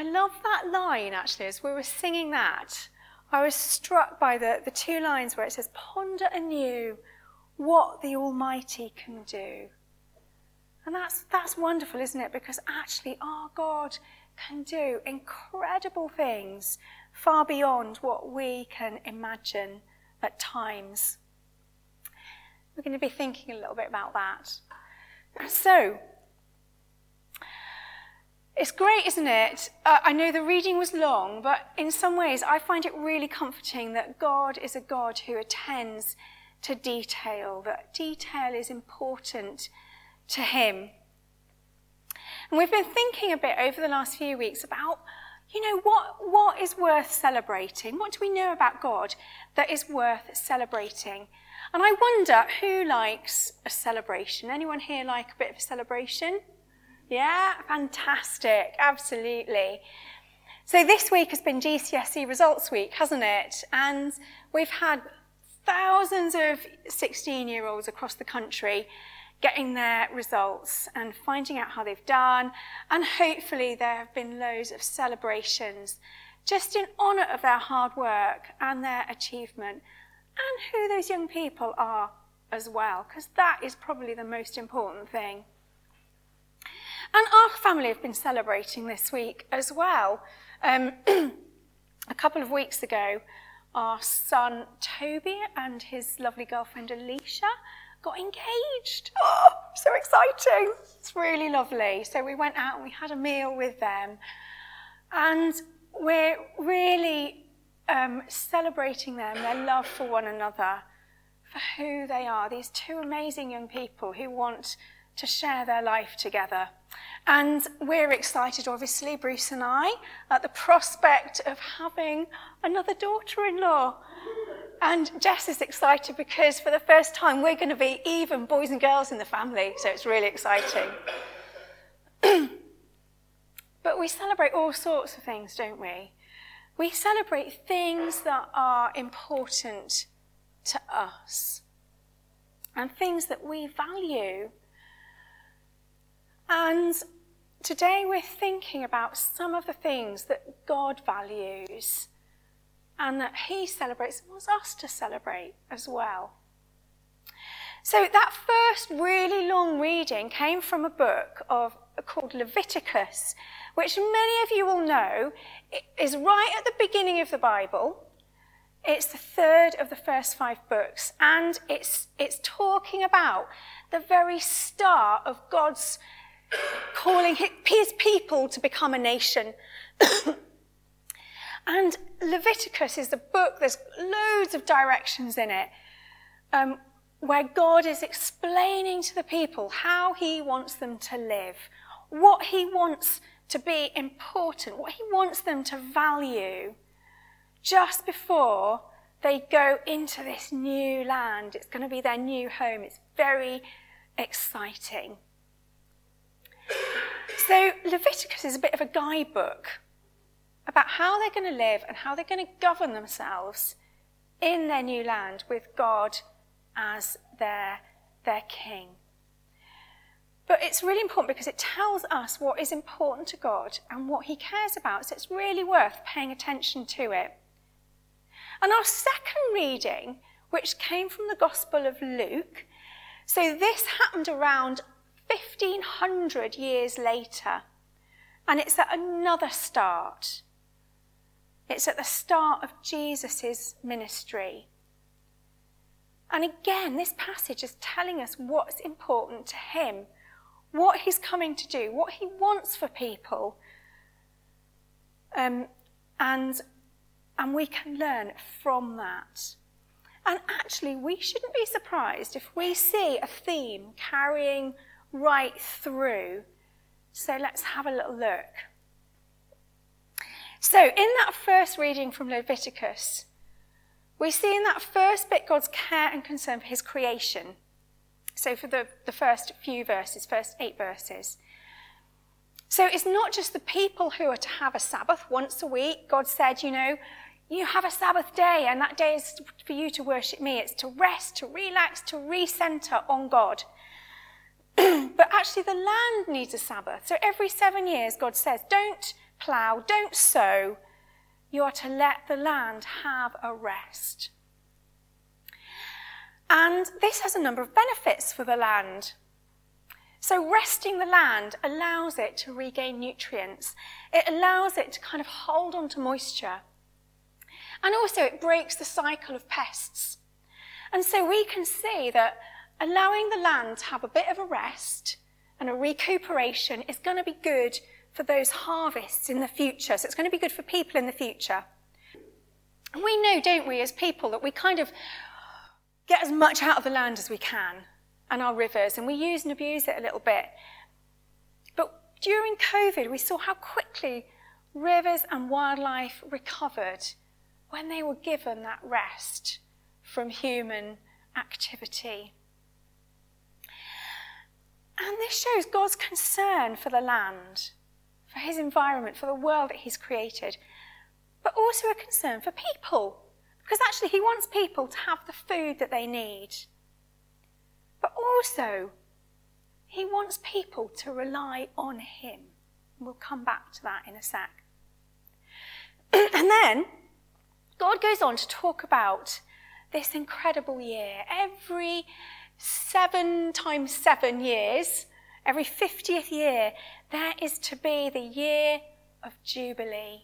I love that line, actually, as we were singing that. I was struck by the two lines where it says, ponder anew what the Almighty can do. And that's wonderful, isn't it? Because actually our God can do incredible things far beyond what we can imagine at times. We're going to be thinking a little bit about that. So, it's great, isn't it? I know the reading was long, but in some ways I find it really comforting that God is a God who attends to detail, that detail is important to him. And we've been thinking a bit over the last few weeks about, what is worth celebrating? What do we know about God that is worth celebrating? And I wonder who likes a celebration. Anyone here like a bit of a celebration? Yeah, fantastic, absolutely. So this week has been GCSE results week, hasn't it? And we've had thousands of 16-year-olds across the country getting their results and finding out how they've done. And hopefully there have been loads of celebrations just in honour of their hard work and their achievement and who those young people are as well, because that is probably the most important thing. And our family have been celebrating this week as well. A couple of weeks ago, our son Toby and his lovely girlfriend Alicia got engaged. Oh, so exciting. It's really lovely. So we went out and we had a meal with them. And we're really celebrating them, their love for one another, for who they are. These two amazing young people who want to share their life together. And we're excited, obviously, Bruce and I, at the prospect of having another daughter-in-law. And Jess is excited because for the first time we're going to be even boys and girls in the family, so it's really exciting. But we celebrate all sorts of things, don't we? We celebrate things that are important to us and things that we value. And today we're thinking about some of the things that God values and that he celebrates and wants us to celebrate as well. So that first really long reading came from a book called Leviticus, which many of you will know is right at the beginning of the Bible. It's the third of the first 5 books, and it's talking about the very start of God's calling his people to become a nation. And Leviticus is the book, there's loads of directions in it, where God is explaining to the people how he wants them to live, what he wants to be important, what he wants them to value, just before they go into this new land. It's going to be their new home. It's very exciting. So Leviticus is a bit of a guidebook about how they're going to live and how they're going to govern themselves in their new land with God as their king. But it's really important because it tells us what is important to God and what he cares about, so it's really worth paying attention to it. And our second reading, which came from the Gospel of Luke, so this happened around 1500 years later, and it's at another start. It's at the start of Jesus' ministry. And again, this passage is telling us what's important to him, what he's coming to do, what he wants for people. And we can learn from that. And actually, we shouldn't be surprised if we see a theme carrying right through. So let's have a little look. So in that first reading from Leviticus, we see in that first bit God's care and concern for his creation. So for the first few verses, first 8 verses. So it's not just the people who are to have a Sabbath once a week. God said, you have a Sabbath day, and that day is for you to worship me. It's to rest, to relax, to recenter on God. But actually the land needs a Sabbath. So every 7 years, God says, don't plough, don't sow. You are to let the land have a rest. And this has a number of benefits for the land. So resting the land allows it to regain nutrients. It allows it to kind of hold on to moisture. And also it breaks the cycle of pests. And so we can see that allowing the land to have a bit of a rest and a recuperation is going to be good for those harvests in the future. So it's going to be good for people in the future. And we know, don't we, as people, that we kind of get as much out of the land as we can and our rivers, and we use and abuse it a little bit. But during COVID, we saw how quickly rivers and wildlife recovered when they were given that rest from human activity. And this shows God's concern for the land, for his environment, for the world that he's created, but also a concern for people, because actually he wants people to have the food that they need. But also, he wants people to rely on him. We'll come back to that in a sec. And then, God goes on to talk about this incredible year. Every 7 times 7 years, every 50th year, there is to be the year of Jubilee.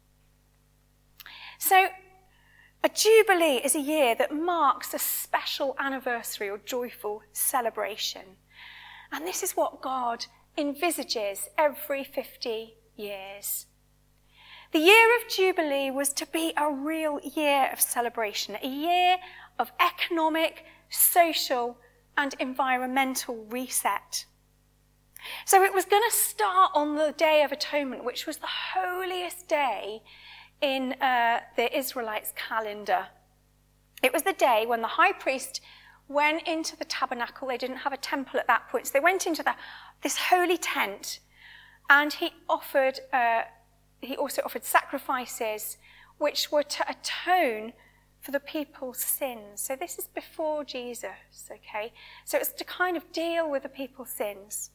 So, a Jubilee is a year that marks a special anniversary or joyful celebration. And this is what God envisages every 50 years. The year of Jubilee was to be a real year of celebration, a year of economic, social, and environmental reset. So it was going to start on the Day of Atonement, which was the holiest day in the Israelites' calendar. It was the day when the high priest went into the tabernacle. They didn't have a temple at that point, so they went into this holy tent, and he also offered sacrifices which were to atone for the people's sins. So this is before Jesus, okay? So it's to kind of deal with the people's sins.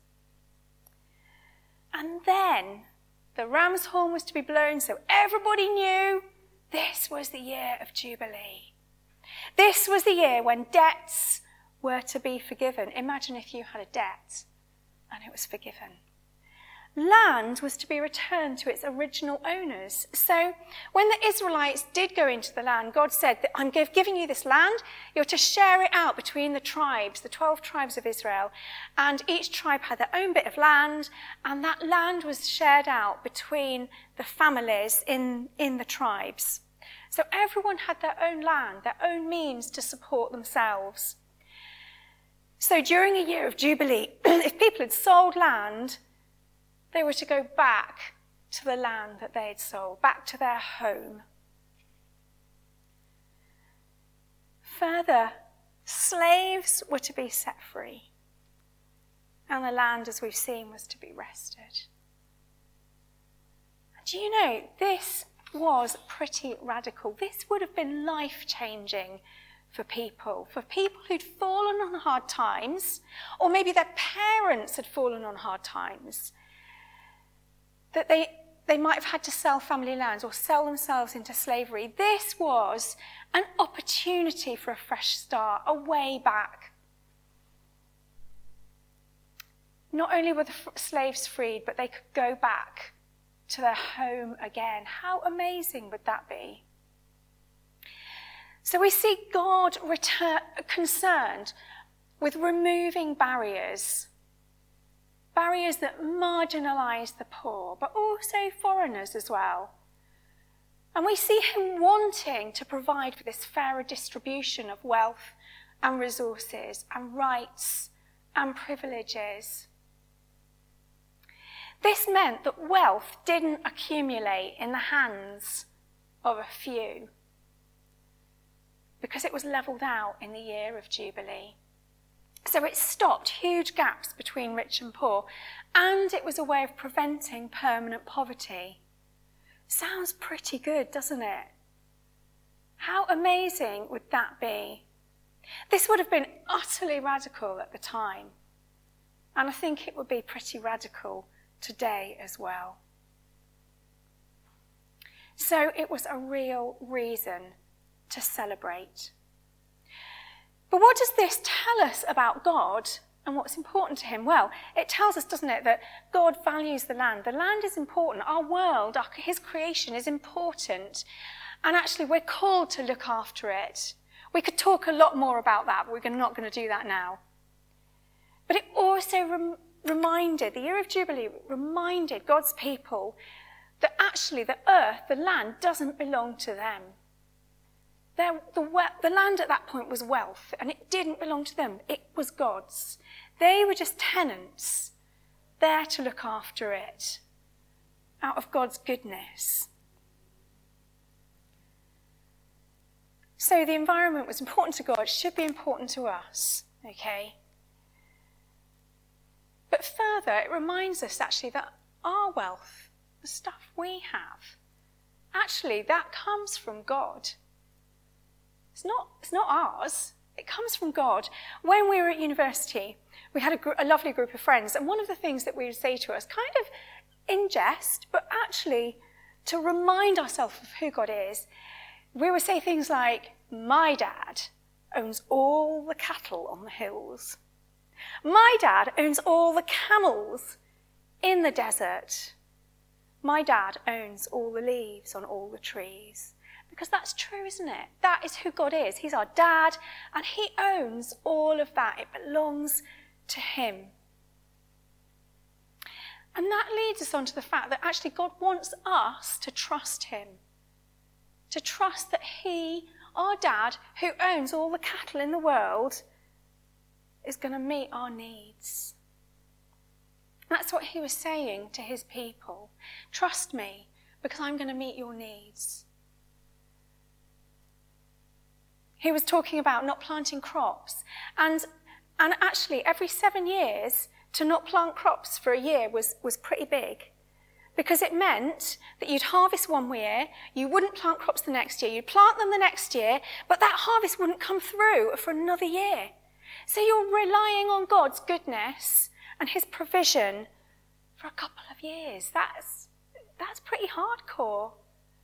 And then the ram's horn was to be blown, so everybody knew this was the year of Jubilee. This was the year when debts were to be forgiven. Imagine if you had a debt and it was forgiven. Land was to be returned to its original owners. So when the Israelites did go into the land, God said that I'm giving you this land. You're to share it out between the tribes, the 12 tribes of Israel. And each tribe had their own bit of land, and that land was shared out between the families in the tribes. So everyone had their own land, their own means to support themselves. So during a year of Jubilee, if people had sold land, they were to go back to the land that they had sold, back to their home. Further, slaves were to be set free, and the land, as we've seen, was to be rested. And do you know, this was pretty radical. This would have been life-changing for people who'd fallen on hard times, or maybe their parents had fallen on hard times, that they might have had to sell family lands or sell themselves into slavery. This was an opportunity for a fresh start, a way back. Not only were the slaves freed, but they could go back to their home again. How amazing would that be? So we see God concerned with removing barriers that marginalise the poor, but also foreigners as well. And we see him wanting to provide for this fairer distribution of wealth and resources and rights and privileges. This meant that wealth didn't accumulate in the hands of a few, because it was levelled out in the year of Jubilee. So it stopped huge gaps between rich and poor, and it was a way of preventing permanent poverty. Sounds pretty good, doesn't it? How amazing would that be? This would have been utterly radical at the time, and I think it would be pretty radical today as well. So it was a real reason to celebrate. But what does this tell us about God and what's important to him? Well, it tells us, doesn't it, that God values the land. The land is important. Our world, his creation is important. And actually, we're called to look after it. We could talk a lot more about that, but we're not going to do that now. But it also reminded, the year of Jubilee reminded God's people that actually the earth, the land, doesn't belong to them. The land at that point was wealth, and it didn't belong to them. It was God's. They were just tenants, there to look after it, out of God's goodness. So the environment was important to God, it should be important to us, okay? But further, it reminds us actually that our wealth, the stuff we have, actually that comes from God. It's not ours. It comes from God. When we were at university, we had a lovely group of friends, and one of the things that we would say to us, kind of in jest, but actually to remind ourselves of who God is, we would say things like, my dad owns all the cattle on the hills. My dad owns all the camels in the desert. My dad owns all the leaves on all the trees. Because that's true, isn't it? That is who God is. He's our dad, and he owns all of that. It belongs to him. And that leads us on to the fact that actually God wants us to trust him. To trust that he, our dad, who owns all the cattle in the world, is going to meet our needs. That's what he was saying to his people. Trust me, because I'm going to meet your needs. He was talking about not planting crops. And actually, every 7 years, to not plant crops for a year was pretty big. Because it meant that you'd harvest one year, you wouldn't plant crops the next year, you'd plant them the next year, but that harvest wouldn't come through for another year. So you're relying on God's goodness and his provision for a couple of years. That's pretty hardcore.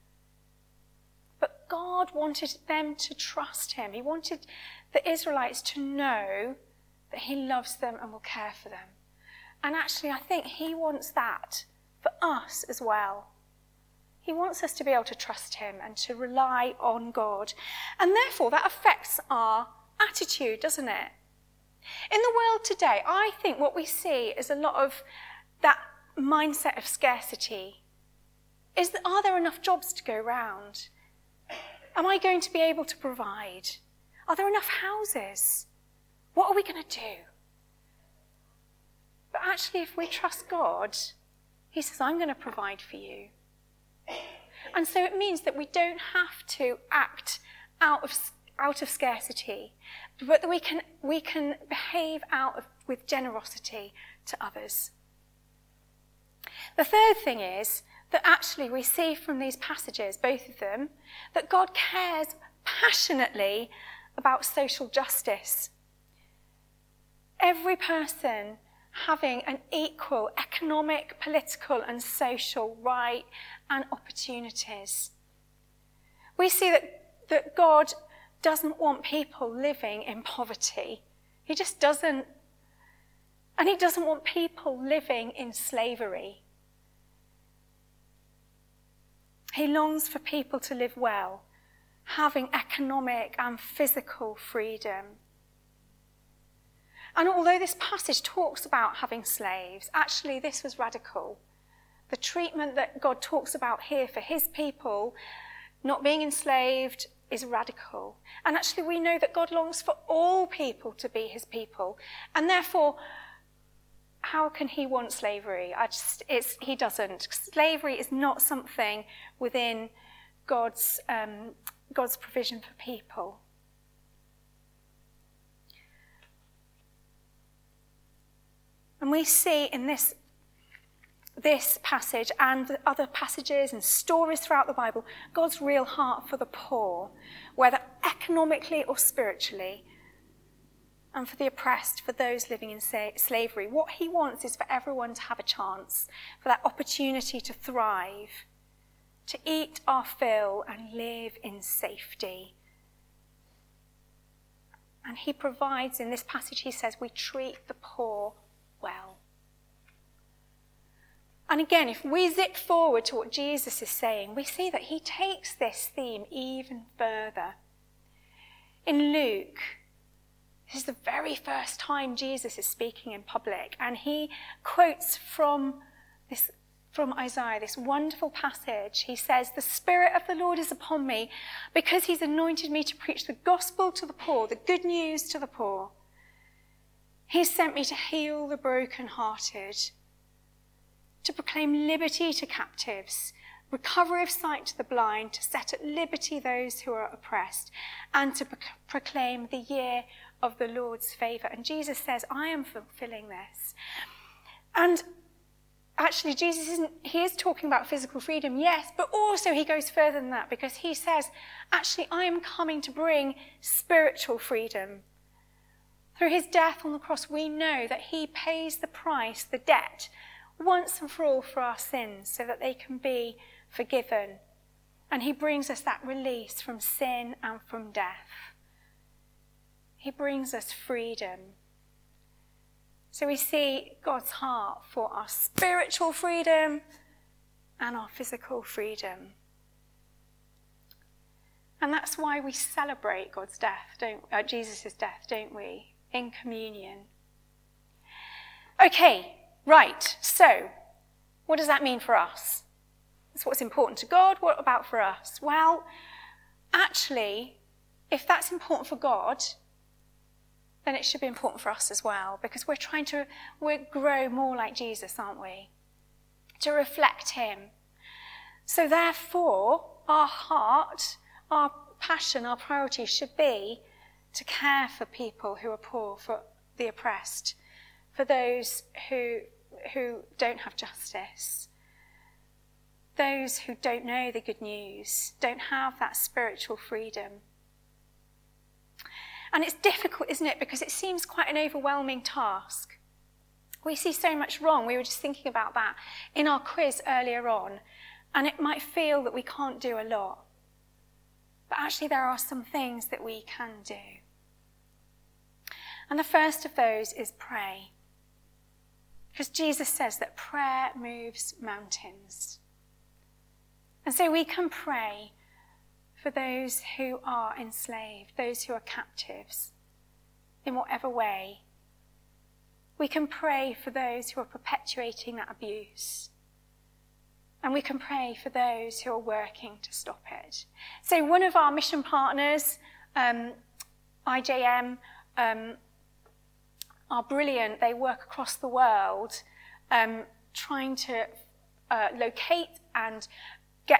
But God wanted them to trust him. He wanted the Israelites to know that he loves them and will care for them. And actually, I think he wants that for us as well. He wants us to be able to trust him and to rely on God. And therefore, that affects our attitude, doesn't it? In the world today, I think what we see is a lot of that mindset of scarcity. Is that, are there enough jobs to go round? Am I going to be able to provide? Are there enough houses? What are we going to do? But actually, if we trust God, he says, I'm going to provide for you. And so it means that we don't have to act out of scarcity, but that we can behave with generosity to others. The third thing is that actually we see from these passages, both of them, that God cares passionately about social justice. Every person having an equal economic, political and social right and opportunities. We see that God doesn't want people living in poverty. He just doesn't. And he doesn't want people living in slavery. He longs for people to live well, having economic and physical freedom. And although this passage talks about having slaves, actually this was radical. The treatment that God talks about here for his people, not being enslaved, is radical. And actually we know that God longs for all people to be his people. And therefore, how can he want slavery? He doesn't. Slavery is not something within God's provision for people. And we see in this passage and the other passages and stories throughout the Bible, God's real heart for the poor, whether economically or spiritually, and for the oppressed, for those living in slavery. What he wants is for everyone to have a chance, for that opportunity to thrive, to eat our fill and live in safety. And he provides, in this passage he says, we treat the poor well. And again, if we zip forward to what Jesus is saying, we see that he takes this theme even further. In Luke, this is the very first time Jesus is speaking in public, and he quotes from Isaiah, this wonderful passage. He says, "The Spirit of the Lord is upon me, because he's anointed me to preach the gospel to the poor, the good news to the poor. He's sent me to heal the brokenhearted, to proclaim liberty to captives, recovery of sight to the blind, to set at liberty those who are oppressed, and to proclaim the year of the Lord's favour." And Jesus says, I am fulfilling this. And actually, he is talking about physical freedom, yes, but also he goes further than that, because he says, actually, I am coming to bring spiritual freedom. Through his death on the cross, we know that he pays the price, the debt, once and for all for our sins, so that they can be forgiven. And he brings us that release from sin and from death. He brings us freedom. So we see God's heart for our spiritual freedom and our physical freedom. And that's why we celebrate God's death, Jesus' death, don't we? In communion. Okay, right, so what does that mean for us? That's what's important to God. What about for us? Well, actually, if that's important for God, then it should be important for us as well, because we're trying to grow more like Jesus, aren't we? To reflect him. So therefore, our heart, our passion, our priority should be to care for people who are poor, for the oppressed, for those who don't have justice, those who don't know the good news, don't have that spiritual freedom. And it's difficult, isn't it? Because it seems quite an overwhelming task. We see so much wrong. We were just thinking about that in our quiz earlier on. And it might feel that we can't do a lot. But actually there are some things that we can do. And the first of those is pray. Because Jesus says that prayer moves mountains. And so we can pray for those who are enslaved, those who are captives, in whatever way. We can pray for those who are perpetuating that abuse. And we can pray for those who are working to stop it. So one of our mission partners, IJM, are brilliant. They work across the world trying to locate and get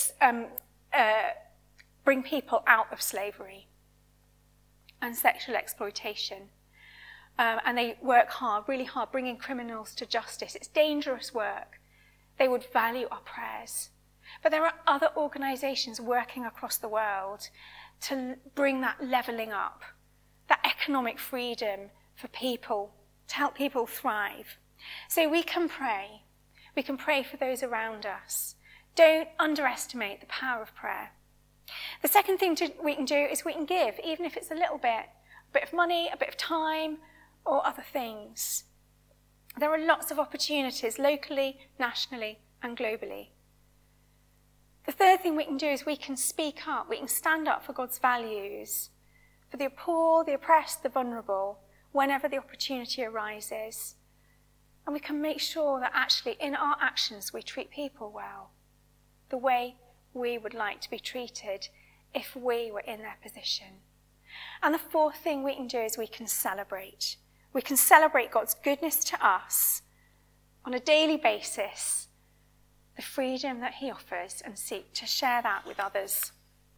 bring people out of slavery and sexual exploitation. And they work hard, really hard, bringing criminals to justice. It's dangerous work. They would value our prayers. But there are other organisations working across the world to bring that levelling up, that economic freedom for people, to help people thrive. So we can pray. We can pray for those around us. Don't underestimate the power of prayer. The second thing we can do is we can give, even if it's a little bit, a bit of money, a bit of time, or other things. There are lots of opportunities locally, nationally, and globally. The third thing we can do is we can speak up. We can stand up for God's values, for the poor, the oppressed, the vulnerable, whenever the opportunity arises. And we can make sure that actually in our actions we treat people well, the way we would like to be treated if we were in their position. And the fourth thing we can do is we can celebrate. We can celebrate God's goodness to us on a daily basis, the freedom that he offers, and seek to share that with others.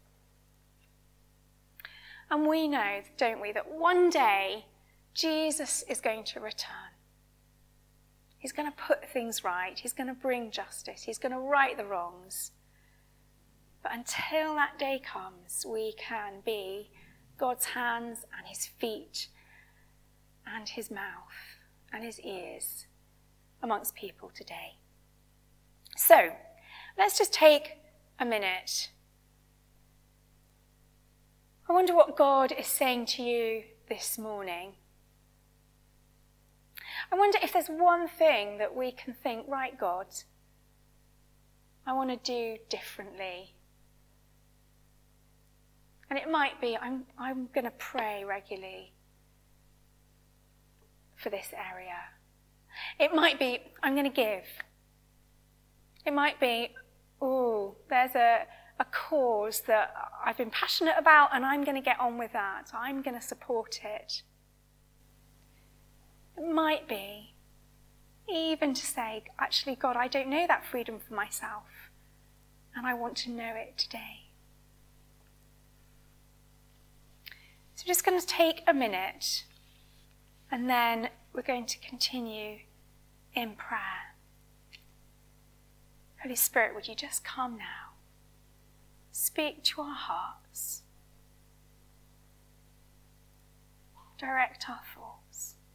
And we know, don't we, that one day Jesus is going to return. He's going to put things right. He's going to bring justice. He's going to right the wrongs. But until that day comes, we can be God's hands and his feet and his mouth and his ears amongst people today. So let's just take a minute. I wonder what God is saying to you this morning. I wonder if there's one thing that we can think, right, God, I want to do differently. And it might be, I'm going to pray regularly for this area. It might be, I'm going to give. It might be, there's a cause that I've been passionate about and I'm going to get on with that. I'm going to support it. It might be even to say, actually, God, I don't know that freedom for myself and I want to know it today. So we're just going to take a minute and then we're going to continue in prayer. Holy Spirit, would you just come now? Speak to our hearts. Direct our thoughts.